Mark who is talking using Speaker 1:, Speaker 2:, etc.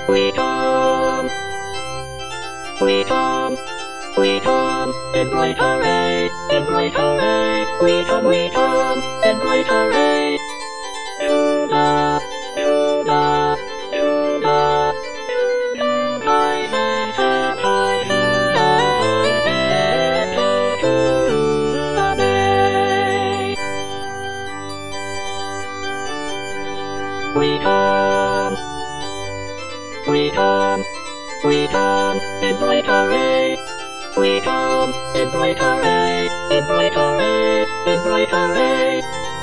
Speaker 1: We come, we come, we come, in bright array, in bright array. We come, in bright array. Do the, do the, do the, do high and high, to the bay. We come, in bright array. We come, in bright array, in bright array, in bright array.